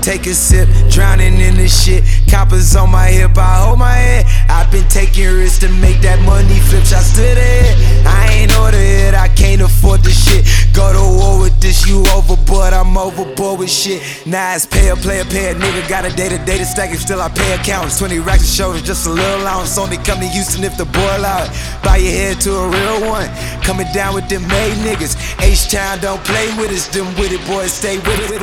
take a sip, drowning in the shit. Coppers on my hip, I hold my head. I've been taking risks to make that money flip. Shots to the head, I ain't order it, I can't afford the shit. Go to war with this, you overboard, I'm overboard with shit. Now it's pay a player, pay a nigga. Got a day-to-day to stack it, still I pay accountants. 20 racks of shoulders, just a little allowance. Only come to Houston if the boy loud. Bow your head to a real one. Coming down with them made niggas. H-Town don't play with us, them with it boys stay with it.